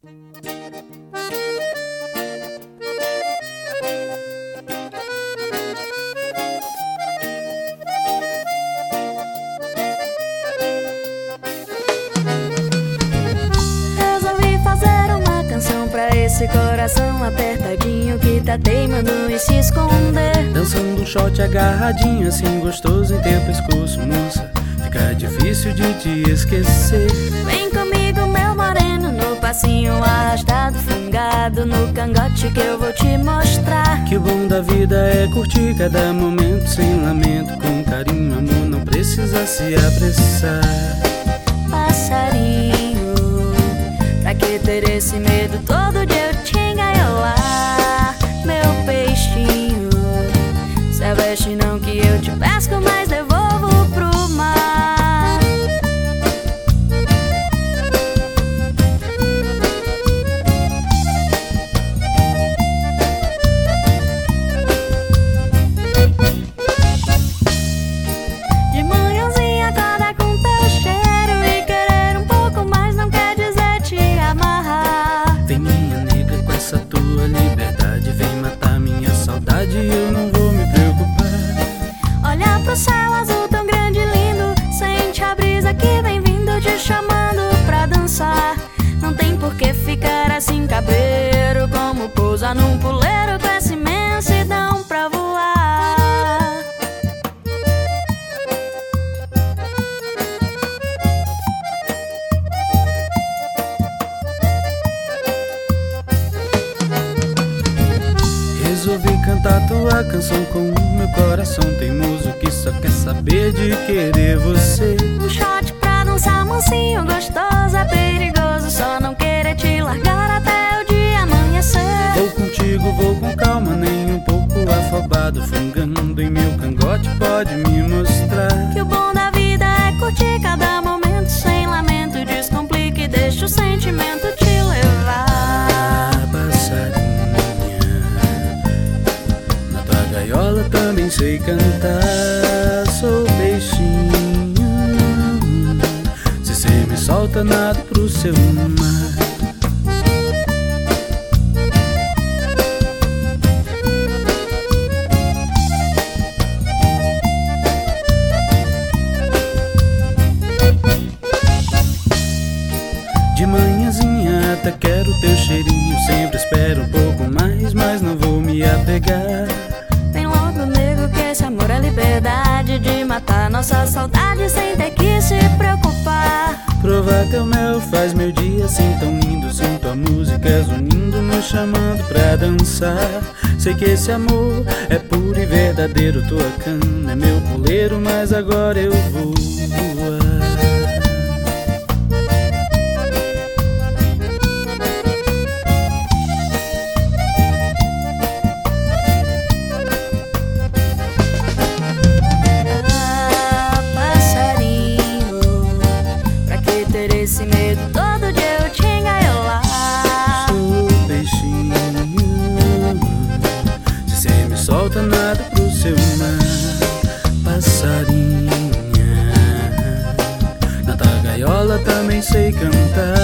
Esse coração apertadinho que tá teimando em se esconder, dançando um shot agarradinho assim gostoso em teu pescoço, moça, fica difícil de te esquecer. Vem comigo meu moreno, no passinho arrastado, fungado no cangote que eu vou te mostrar. Que o bom da vida é curtir cada momento sem lamento, com carinho, amor, não precisa se apressar. Passarinho, pra que ter esse medo todo de eu te engaiolar? Meu peixinho, se aveste não que eu te pesco, mas devolvo pro mar. De manhãzinha acorda com teu cheiro e querer um pouco mais não quer dizer te amarrar. Vem minha nega com essa tua liberdade, vem matar minha saudade e eu não vou me preocupar. Olha pro céu azul tão grande e lindo, sente a brisa que vem vindo te chamando pra dançar. Não tem por que ficar assim cabreiro, como pousar num puleiro com essa imensidão pra voar. Resolvi cantar tua canção com o meu coração teimoso que só quer saber de querer você. Um shot pra dançar mansinho, gostoso, é perigoso, só não querer te largar até o dia amanhecer. Vou contigo, vou com calma, nem um pouco afobado, fungando em meu cangote, pode me mostrar. Que o bom da vida é curtir cada momento sem lamento, descomplique e deixa o sentimento te levar. Gaiola também sei cantar, sou peixinho. Se cê me solta, nado pro seu mar. De manhãzinha até quero teu cheirinho, sempre espero um pouco mais, mas não vou me apegar. Esse amor é liberdade de matar nossa saudade sem ter que se preocupar. Provar teu mel faz meu dia assim tão lindo, sinto a música unindo, nos chamando pra dançar. Sei que esse amor é puro e verdadeiro, tua cana é meu puleiro, mas agora eu vou voar. Esse medo todo de eu te engaiolar. Sou peixinho, se cê me solta, nada pro seu mar. Passarinha, na tua gaiola também sei cantar.